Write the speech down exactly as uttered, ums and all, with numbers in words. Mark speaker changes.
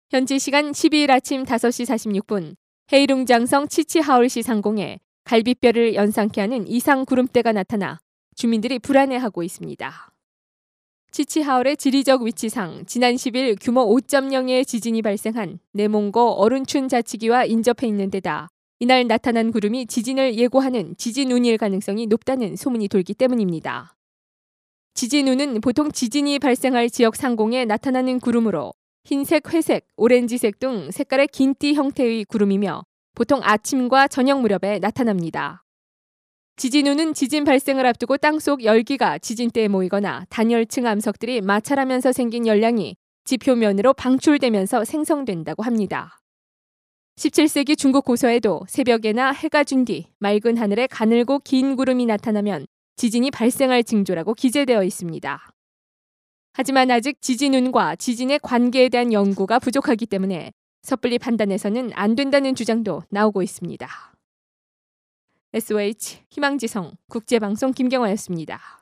Speaker 1: 현지 시간 십이 일 아침 다섯 시 사십육 분 헤이룽장성 치치하울시 상공에 갈빗별을 연상케 하는 이상 구름대가 나타나 주민들이 불안해하고 있습니다. 치치하울의 지리적 위치상 지난 십 일 규모 오 점 영의 지진이 발생한 내몽고 어룬춘 자치기와 인접해 있는 데다 이날 나타난 구름이 지진을 예고하는 지진운일 가능성이 높다는 소문이 돌기 때문입니다. 지진운은 보통 지진이 발생할 지역 상공에 나타나는 구름으로 흰색, 회색, 오렌지색 등 색깔의 긴 띠 형태의 구름이며 보통 아침과 저녁 무렵에 나타납니다. 지진운은 지진 발생을 앞두고 땅속 열기가 지진대에 모이거나 단열층 암석들이 마찰하면서 생긴 열량이 지표면으로 방출되면서 생성된다고 합니다. 십칠 세기 중국 고서에도 새벽에나 해가 준 뒤 맑은 하늘에 가늘고 긴 구름이 나타나면 지진이 발생할 징조라고 기재되어 있습니다. 하지만 아직 지진운과 지진의 관계에 대한 연구가 부족하기 때문에 섣불리 판단해서는 안 된다는 주장도 나오고 있습니다. 에스오에이치 희망지성 국제방송 김경화였습니다.